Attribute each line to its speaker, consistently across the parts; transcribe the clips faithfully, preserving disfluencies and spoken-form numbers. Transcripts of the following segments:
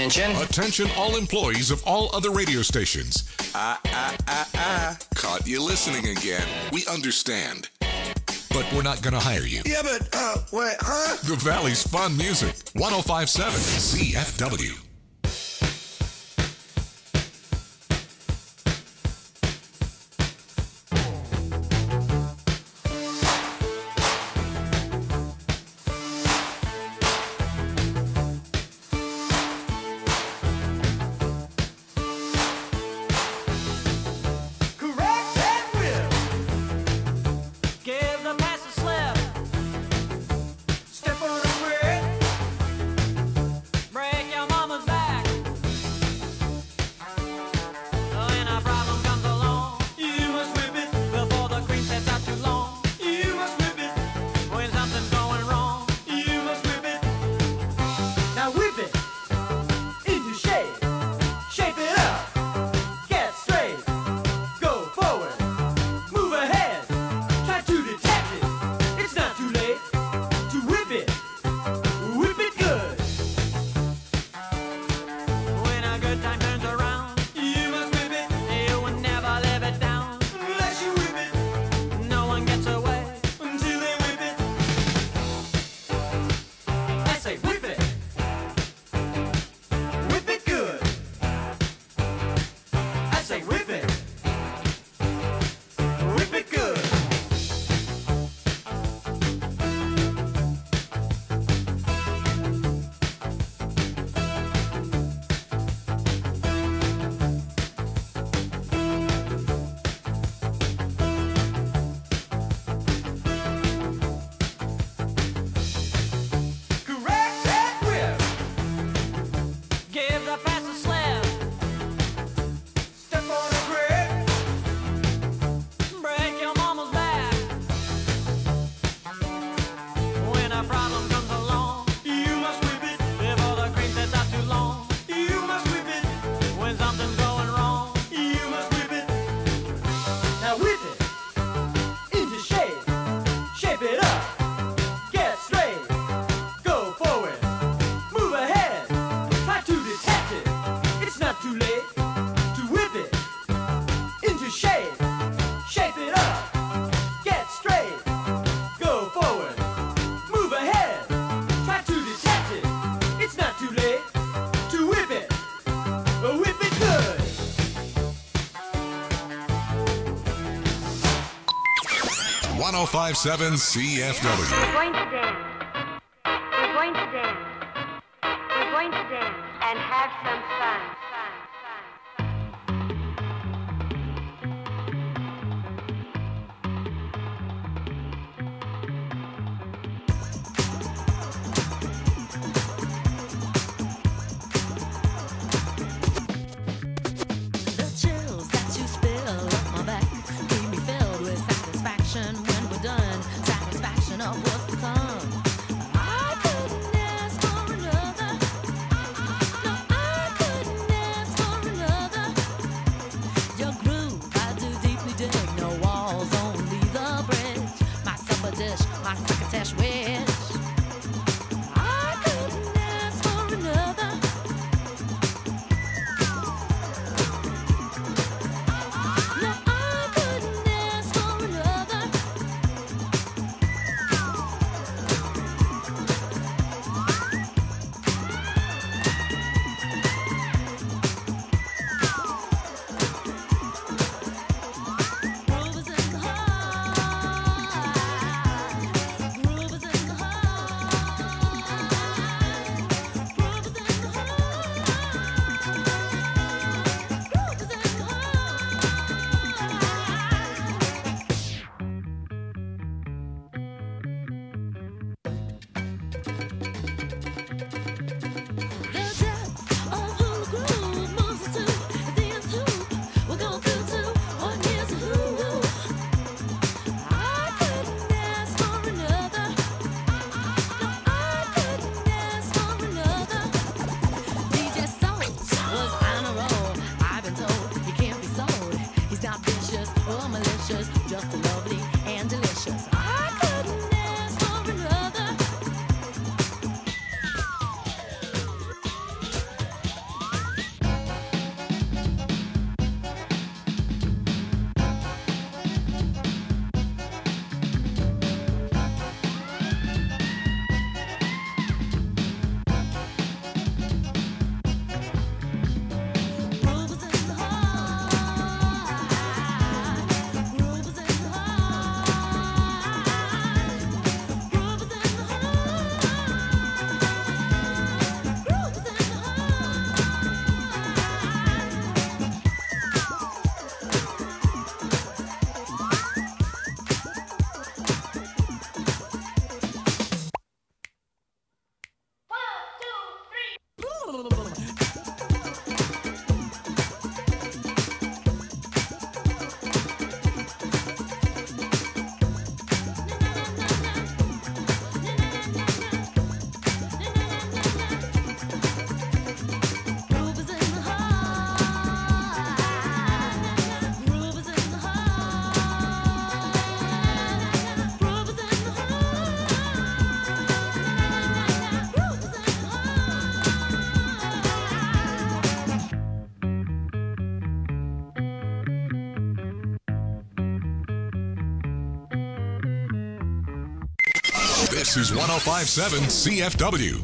Speaker 1: Attention.
Speaker 2: Attention all employees of all other radio stations.
Speaker 3: Ah, ah, ah, ah. Caught you listening again. We understand.
Speaker 2: But we're not going to hire you.
Speaker 3: Yeah, but, uh, wait, huh?
Speaker 2: The Valley's fun music. one oh five point seven C F W. one oh five point seven C F W.
Speaker 4: We're going to dance. We're going to dance. We're going to dance and have some fun. fun, fun.
Speaker 5: The chills that you spill up my back leave me filled with satisfaction when we're done. Satisfaction of what's to come. I couldn't ask for another. No, I couldn't
Speaker 2: This is one oh five point seven C F W.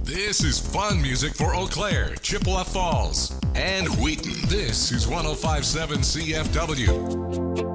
Speaker 2: This is fun music for Eau Claire, Chippewa Falls, and Wheaton. This is one oh five point seven C F W.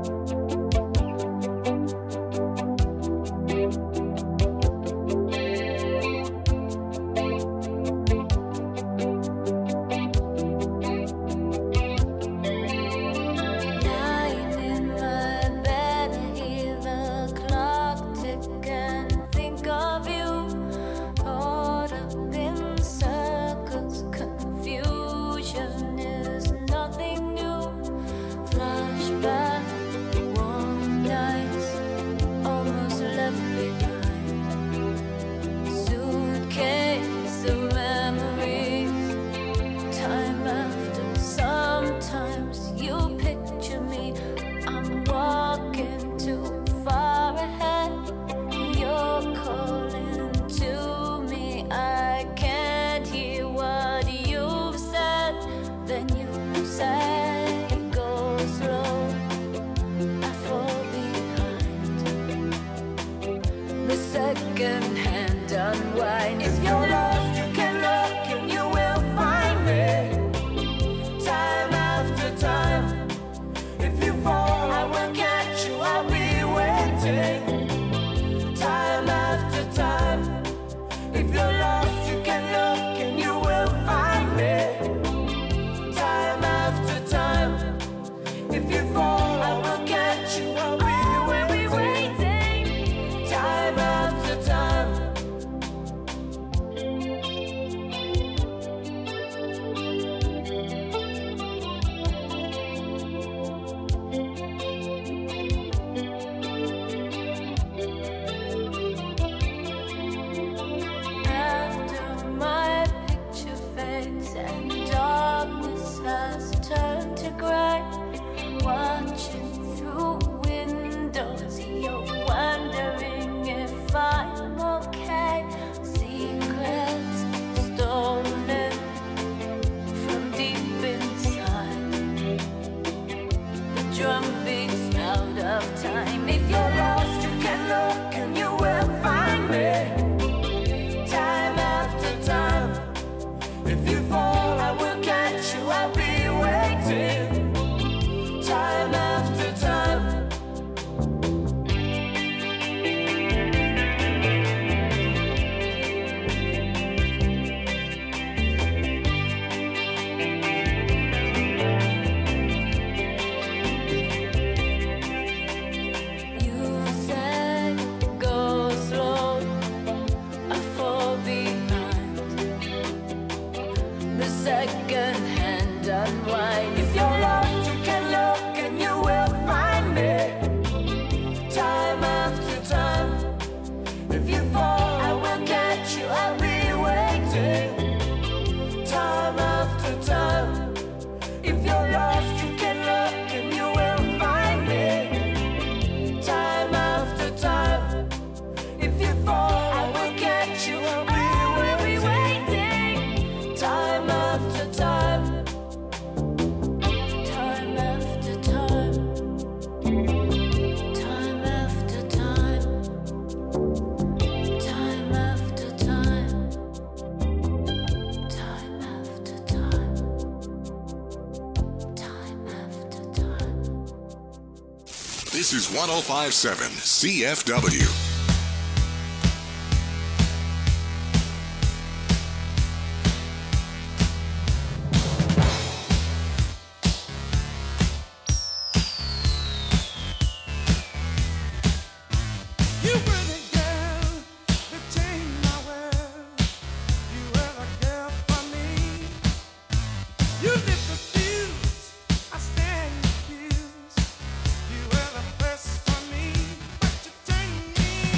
Speaker 3: This is one oh five point seven C F W.
Speaker 1: You were the first for me, but you take me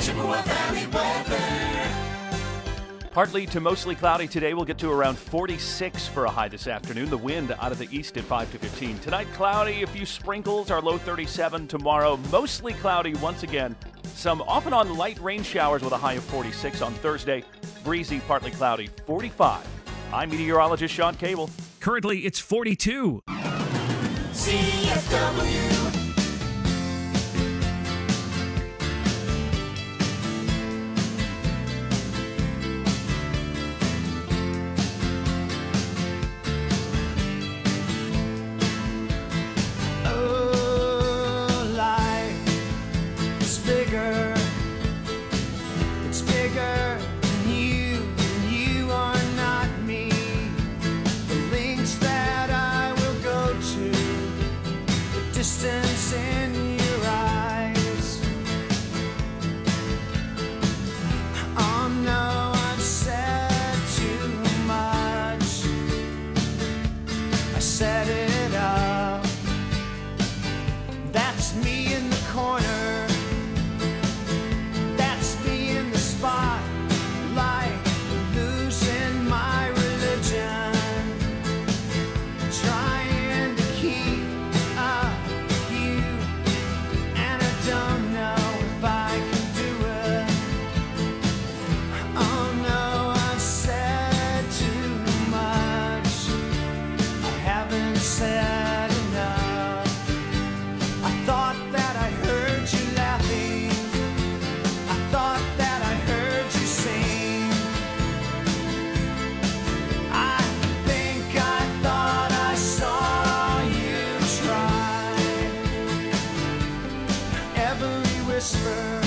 Speaker 1: Chippewa Valley weather.
Speaker 6: Partly to mostly cloudy today. We'll get to around forty-six for a high this afternoon. The wind out of the east at five to fifteen. Tonight, cloudy, a few sprinkles, our low thirty-seven. Tomorrow, mostly cloudy once again. Some off and on light rain showers with a high of forty-six on Thursday. Breezy, partly cloudy, forty-five. I'm meteorologist Sean Cable.
Speaker 7: Currently, it's forty-two.
Speaker 1: C F W.
Speaker 8: Distance in your eyes. Oh no, I've said too much. I set it up. That's me in the corner. That's me in the spotlight, losing my religion, trying to keep up. Don't know if I can do it. Oh no, I've said too much. I haven't said enough. I thought that I heard you laughing. I thought that I heard you sing. I think I thought I saw you try. Every whisper,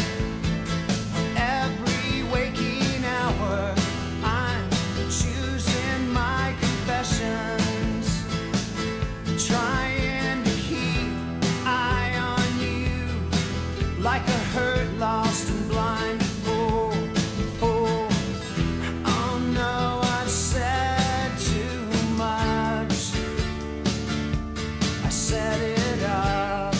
Speaker 8: every waking hour, I'm choosing my confessions, trying to keep eye on you, like a hurt, lost and blind fool, fool. Oh no, I've said too much. I set it up.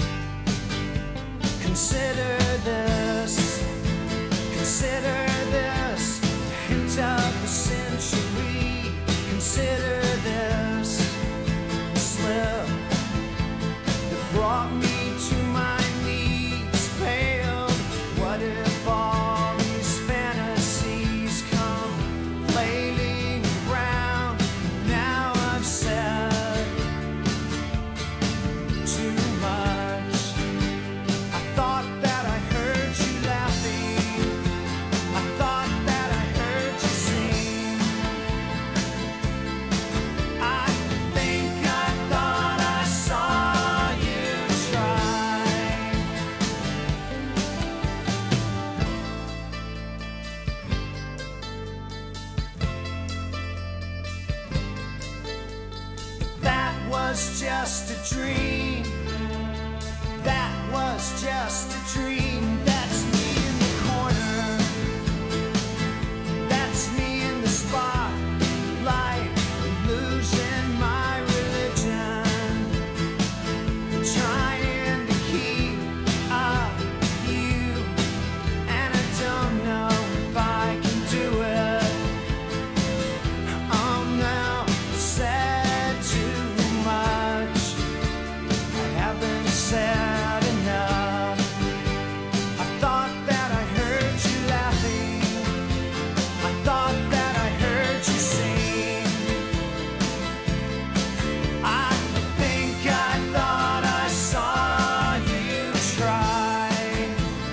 Speaker 8: Consider this, consider this, hint of the century. Consider this slip that brought me to my knees, paled. What if all these fantasies come flailing around? Now I've said too much. I thought that I heard you laughing. I thought that I heard you sing. I think I thought I saw you try. That was just a dream. That was just a dream. That's me in the corner. That's me in the spotlight, losing my religion, trying to keep up with you, and I don't know if I can do it. Oh no, I said too much. I haven't said enough. I thought that I heard you laughing. I thought that I heard you sing. I think I thought I saw you try.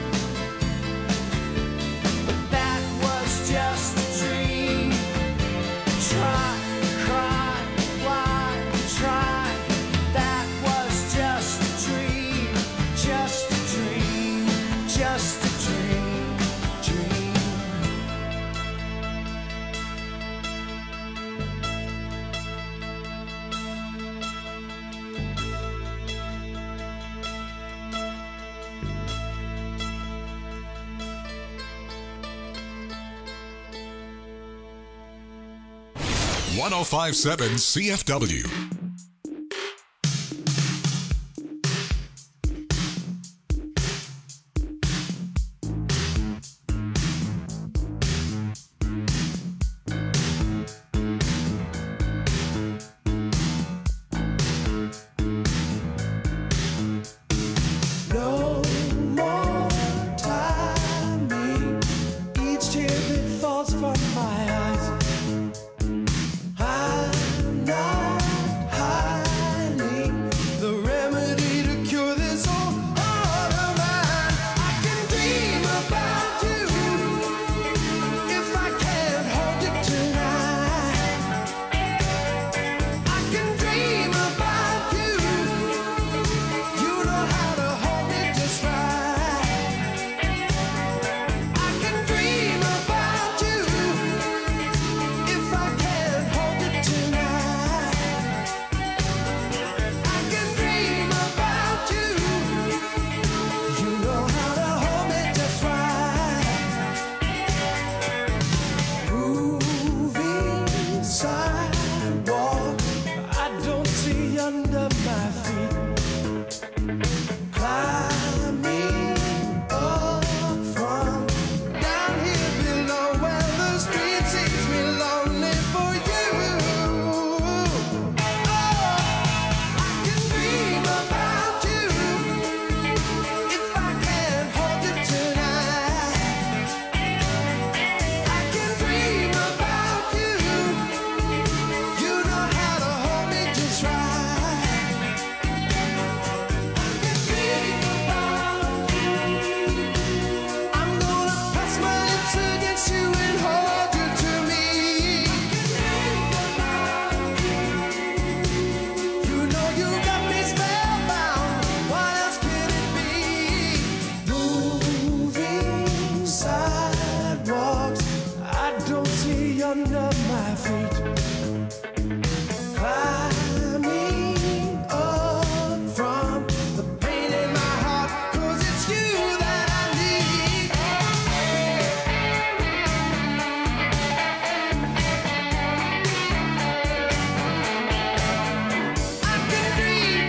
Speaker 8: But that was just a dream. Try, cry, why try? That was just a dream, just a dream, just a dream, dream.
Speaker 2: one oh five point seven C F W.
Speaker 8: under my feet. Climbing up from the pain in my heart, 'cause it's you that I need. I can dream.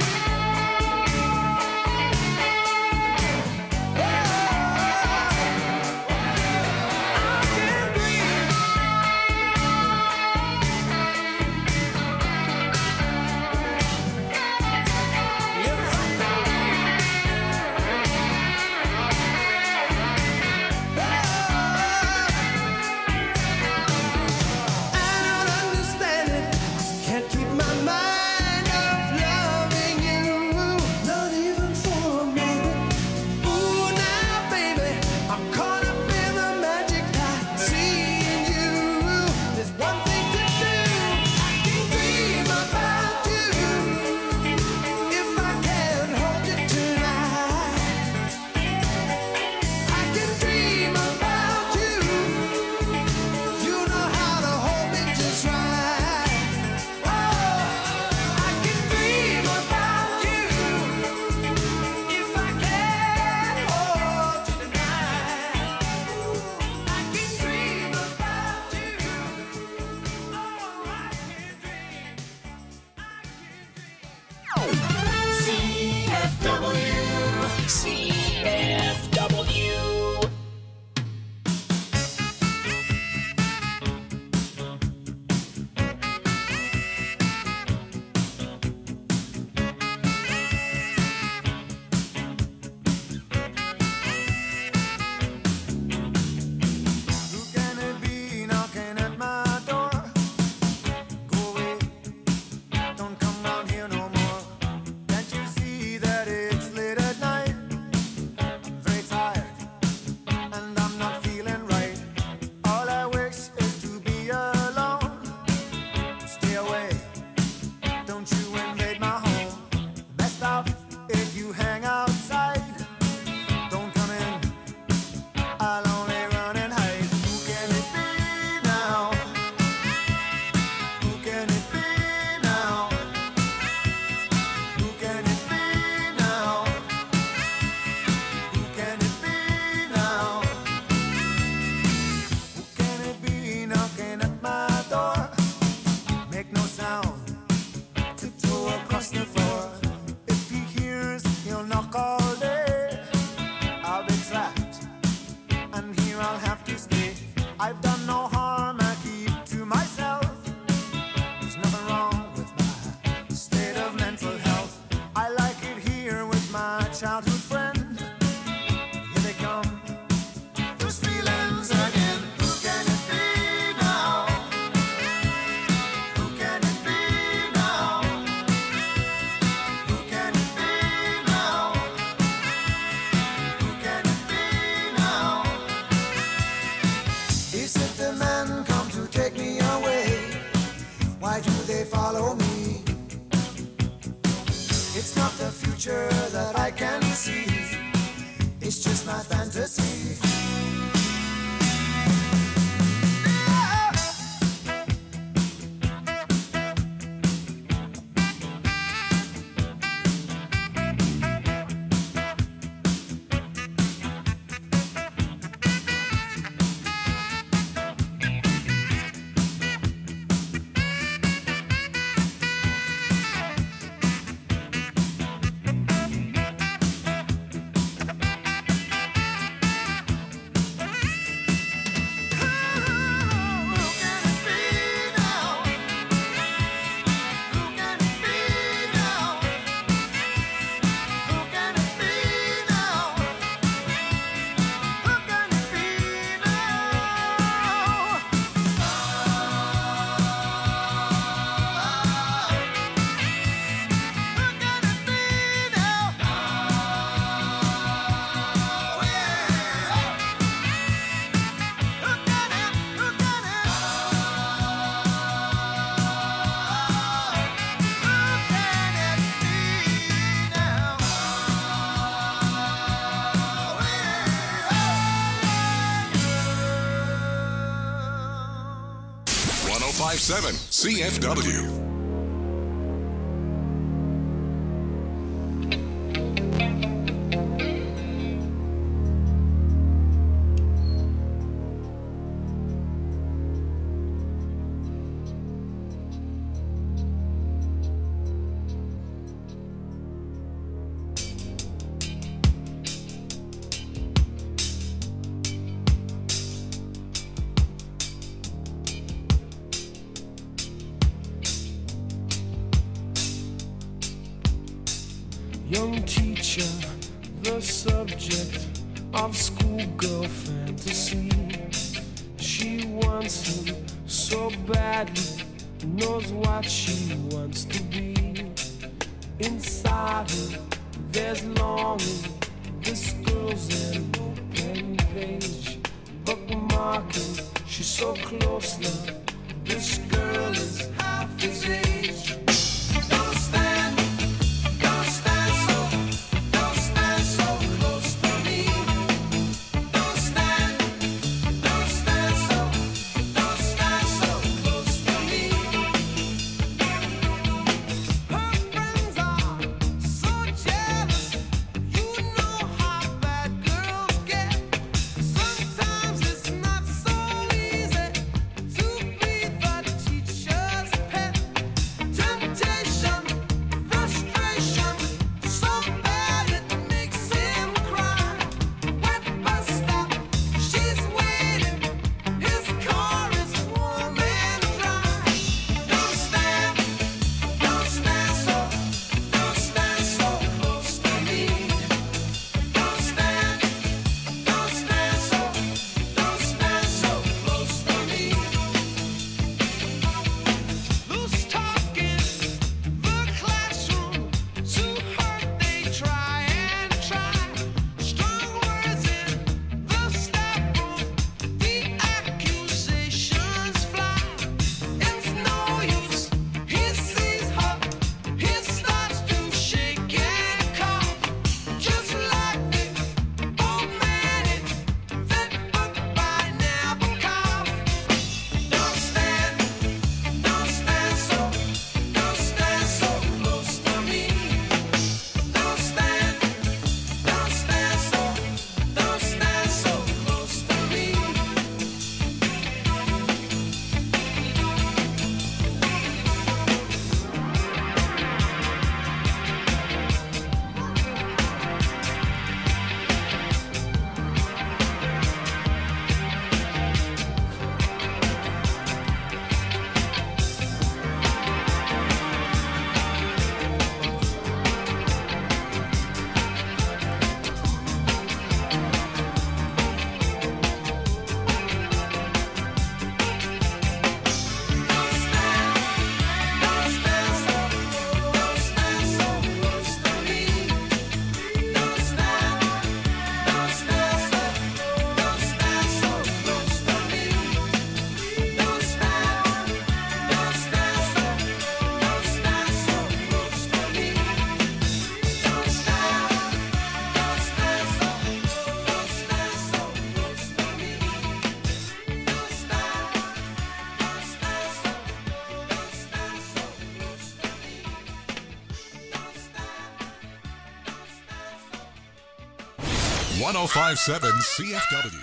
Speaker 1: C F W. C F W.
Speaker 8: Who can it be knocking at my door? Go away, don't come round here no more. Can't you see that it's late at night? I'm very tired, and I'm not feeling right. All I wish is to be alone. Stay away, don't you invade my home. Best off if you hang outside. Don't come in, I'll only run and hide. Who can it be now? Who can it be now? Who can it be now? Who can it be now? Who can it be knocking at my door? Make no sound, tiptoe across the floor. If he hears, he'll knock all day. I'll be trapped, and here I'll have to stay. I've done no harm, I keep to myself. There's nothing wrong with my state of mental health. I like it here with my childhood friend. Here they come, those feelings again. Who can it be now? Who can it be now? Who can it be now? Who can it be now? Is it the men come to take me away? Why do they follow me? It's not the future that I can see. It's just my fantasy.
Speaker 3: five seven C F W.
Speaker 8: Young teacher, the subject of schoolgirl fantasy. She wants him so badly, knows what she wants to be. Inside her, there's longing. This girl's an open page, bookmarking. She's so close now. This girl is half his age. Don't stand.
Speaker 3: one oh five point seven C F W.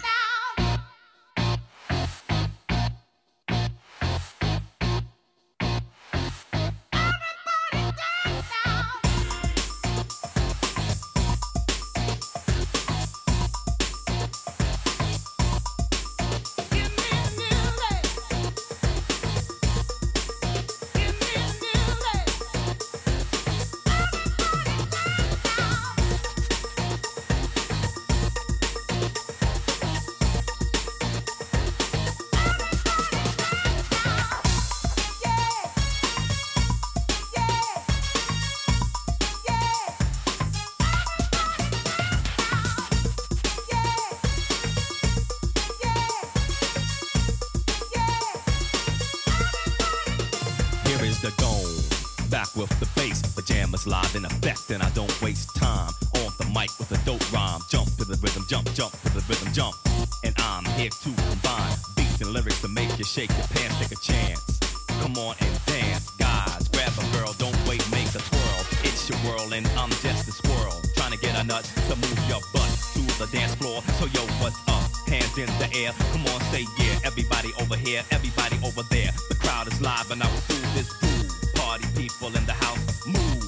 Speaker 9: The dome, back with the bass, pajamas live in effect, and I don't waste time on the mic with a dope rhyme. Jump to the rhythm, jump, jump to the rhythm, jump. And I'm here to combine beats and lyrics to make you shake your pants, take a chance. Come on and dance, guys. Grab a girl, don't wait, make a twirl. It's your world and I'm just a squirrel. Trying to get a nut to move your butt to the dance floor. So yo, what's up? Hands in the air. Come on, say yeah. Everybody over here, everybody over there. The crowd is live and I will do this groove. Party people in the house, move.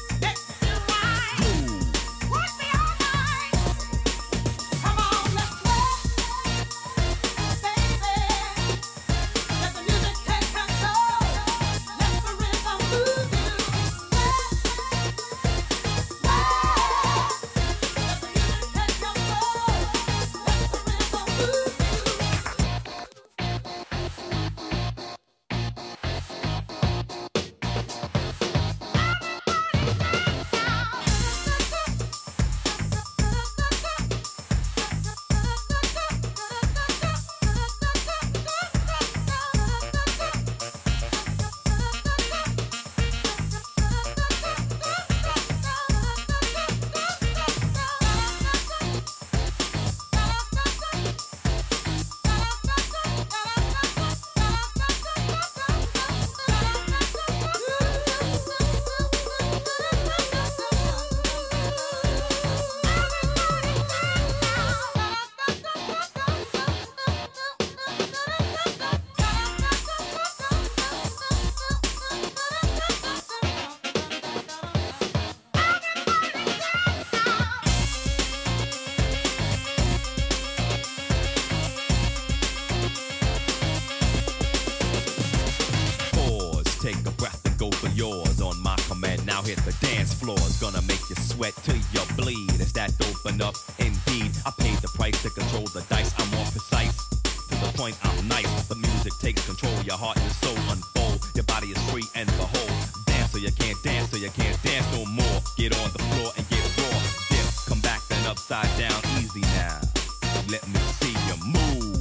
Speaker 9: Now hit the dance floor, it's gonna make you sweat till you bleed. Is that dope enough? Indeed, I paid the price to control the dice. I'm more precise, to the point I'm nice. The music takes control, your heart and soul unfold. Your body is free and behold. Dance so you can't dance, so you can't dance no more. Get on the floor and get raw. Dip, come back then upside down, easy now. Let me see you move.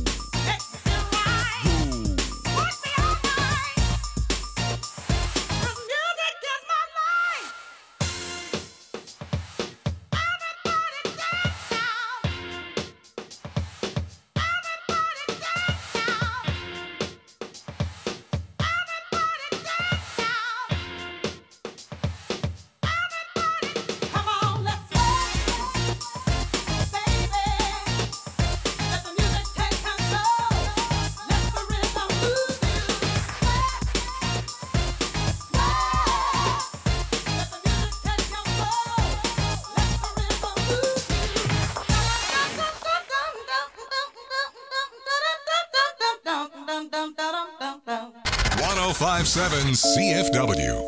Speaker 2: one oh five point seven C F W.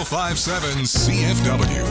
Speaker 2: five seven C F W.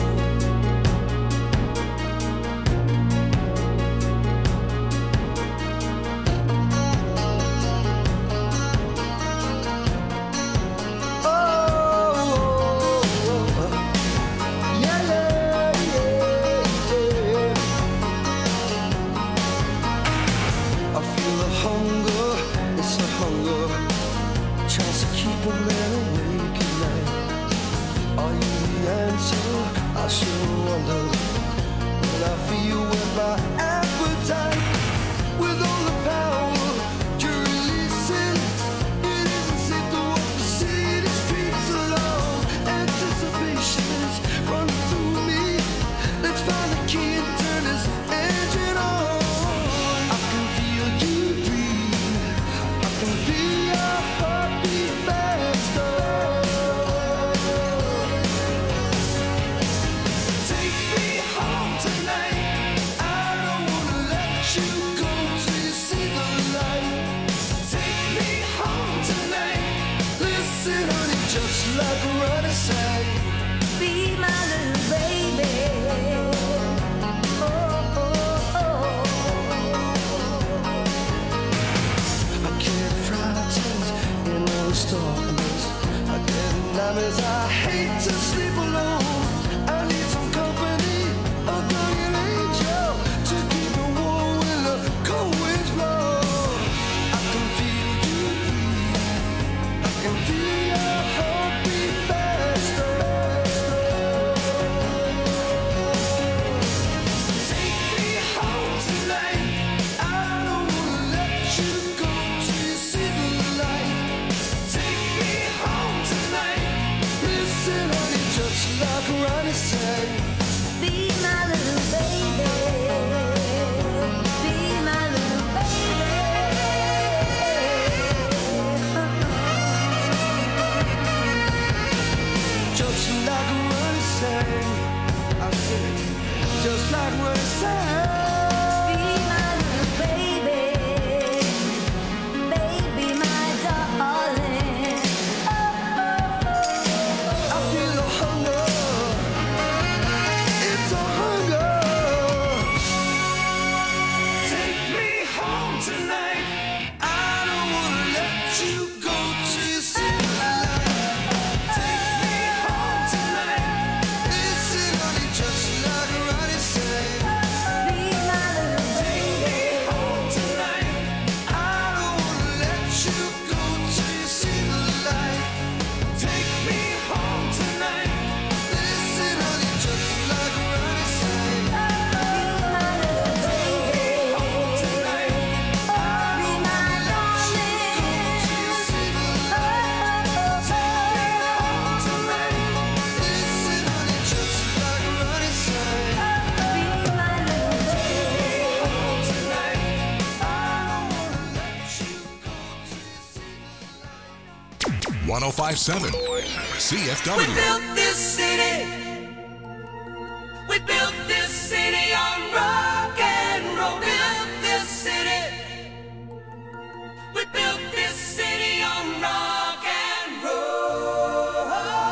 Speaker 2: one oh five seven C F W.
Speaker 1: We built this city. We built this city on rock and roll. Built this city. We built this city on rock and roll.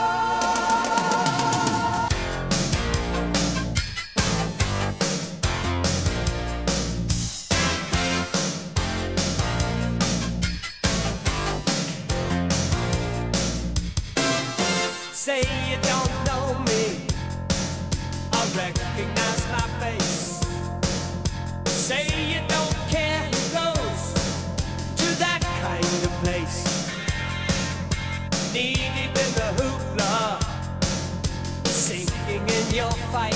Speaker 8: Say you don't know me, I recognize my face. Say you don't care who goes to that kind of place. Knee deep in the hoopla, sinking in your fight.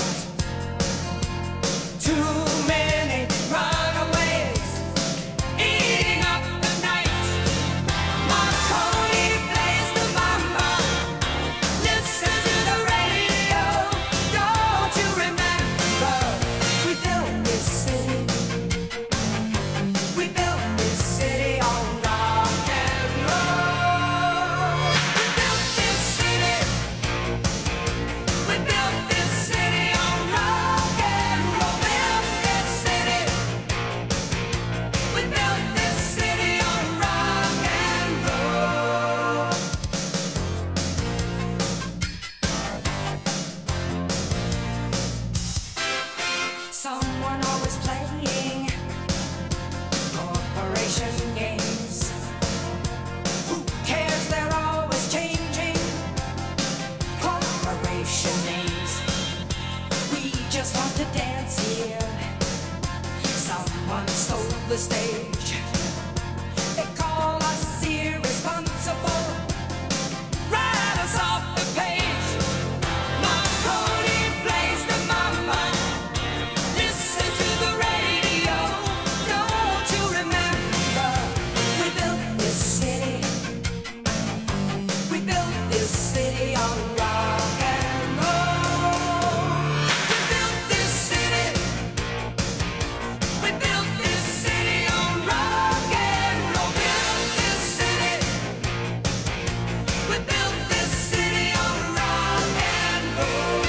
Speaker 8: Too many runaways, eating up the night. Marconi plays the mambo. Listen to the radio. Don't you remember? We built this city. We built this city on rock and roll. We built this city. We built this city on Corporation games. Who cares? They're always changing. Corporation names. We just want to dance here. Someone stole the stage. They call us irresponsible. Write us off the page. Marconi plays the mama. Listen to the radio. Don't you remember? We built this city. We built this city on rock and roll. We built this city. We built this city on rock and roll. Built this city. We built this city on rock and roll.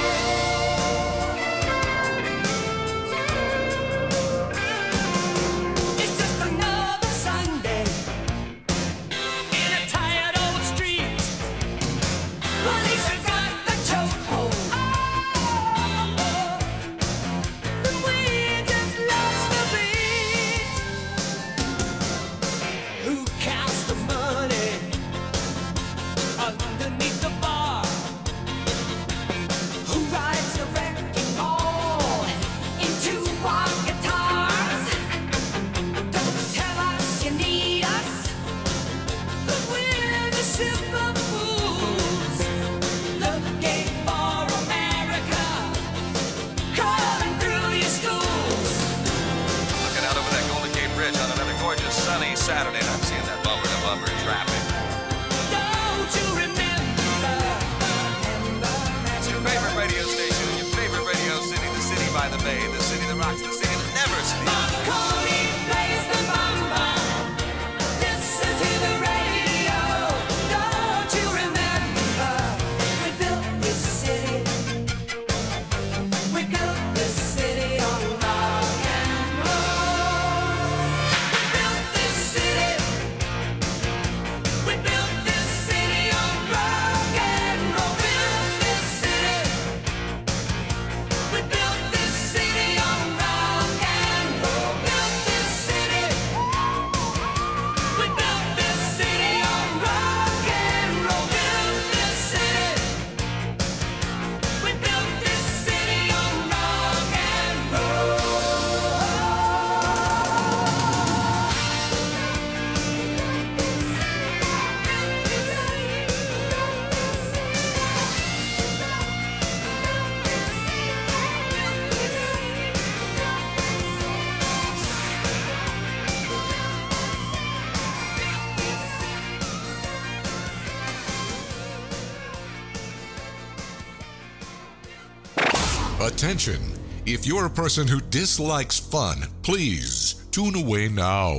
Speaker 8: It's just another Sunday in a tired old street. Police have got the chokehold. And we just lost the beat. Who counts the money underneath the bar? Who rides the wrecking ball into our guitars? Don't tell us you need us, 'cause we're the ship of fools looking for America, crawling through your schools.
Speaker 10: Looking out over that Golden Gate Bridge on another gorgeous sunny Saturday, and I'm seeing that bumper to bumper traffic.
Speaker 8: Don't you remember?
Speaker 10: It's your favorite radio station, your favorite radio city, the city by the bay, the city that rocks, the city that never sleeps.
Speaker 8: Marconi plays the mamba. Listen to the radio. Don't you remember? We built this city. We built this city on rock and roll. We built this city. We built this city on rock and roll. Built this city. We built this city on rock and roll. Built this city. We built this city on rock and roll. Built this city. We built this city on rock and roll.
Speaker 3: Attention! If you're a person who dislikes fun, please tune away now.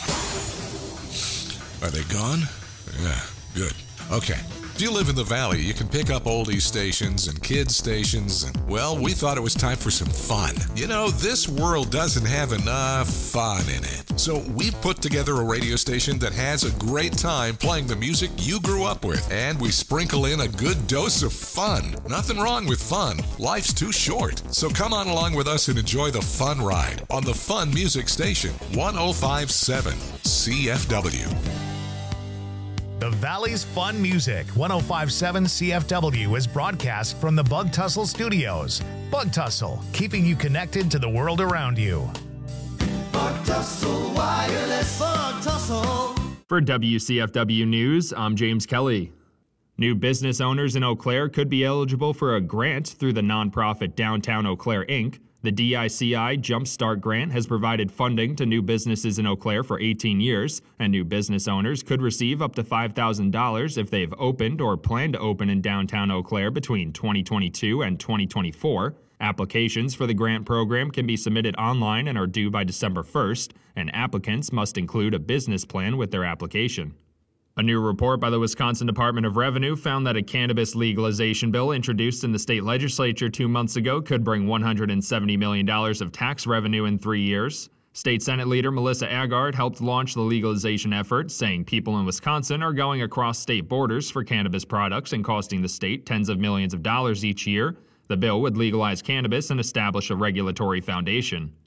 Speaker 3: Are they gone? Yeah, good. Okay. If you live in the valley, you can pick up oldies stations and kids stations, and, well, we thought it was time for some fun. You know, this world doesn't have enough fun in it. So we put together a radio station that has a great time playing the music you grew up with, and we sprinkle in a good dose of fun. Nothing wrong with fun. Life's too short. So come on along with us and enjoy the fun ride on the Fun Music Station, one oh five point seven C F W.
Speaker 11: The Valley's Fun Music, one oh five point seven C F W, is broadcast from the Bug Tussle Studios. Bug Tussle, keeping you connected to the world around you.
Speaker 8: Bug Tussle Wireless. Bug Tussle.
Speaker 12: For W C F W News, I'm James Kelly. New business owners in Eau Claire could be eligible for a grant through the nonprofit Downtown Eau Claire, Incorporated. The D I C I Jumpstart Grant has provided funding to new businesses in Eau Claire for eighteen years, and new business owners could receive up to five thousand dollars if they've opened or plan to open in downtown Eau Claire between twenty twenty-two and twenty twenty-four. Applications for the grant program can be submitted online and are due by December first, and applicants must include a business plan with their application. A new report by the Wisconsin Department of Revenue found that a cannabis legalization bill introduced in the state legislature two months ago could bring one hundred seventy million dollars of tax revenue in three years. State Senate Leader Melissa Agard helped launch the legalization effort, saying people in Wisconsin are going across state borders for cannabis products and costing the state tens of millions of dollars each year. The bill would legalize cannabis and establish a regulatory foundation.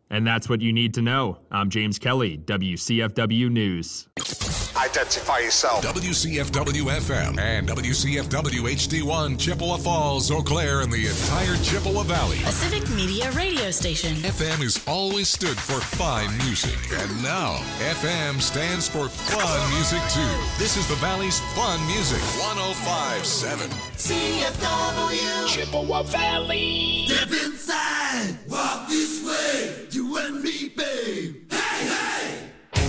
Speaker 12: And that's what you need to know. I'm James Kelly, W C F W News.
Speaker 2: Identify yourself. W C F W F M and W C F W H D one, Chippewa Falls, Eau Claire, and the entire Chippewa Valley.
Speaker 13: A civic media radio station.
Speaker 2: F M has always stood for fine music, and now F M stands for fun music too. This is the Valley's fun music. one oh five point seven
Speaker 8: C F W
Speaker 2: Chippewa Valley.
Speaker 8: Step inside, walk this way, you and me, babe. Hey, hey!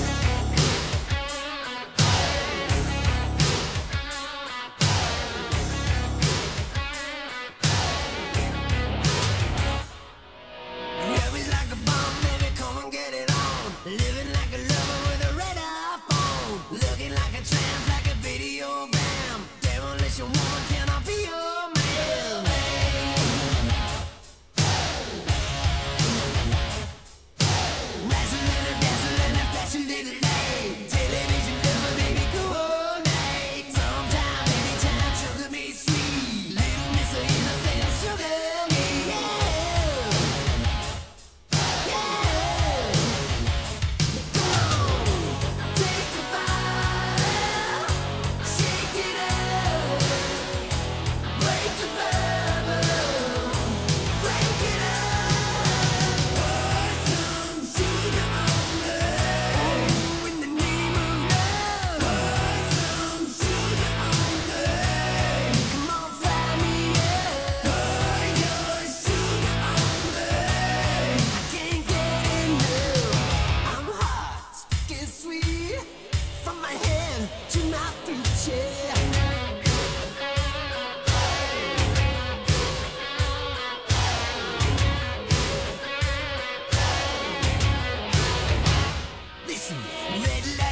Speaker 8: Yeah, we like a bomb, baby, come and get it on. Living like a lover with a red iPhone. Looking like a tramp, like a video bam. Demolition woman, can I be your man? Razzling and dazzling and flashing little light. Television lover, baby, go all night. Sometime, anytime, sugar me sweet. Little miss of innocent, sugar me, yeah. Listen, red light.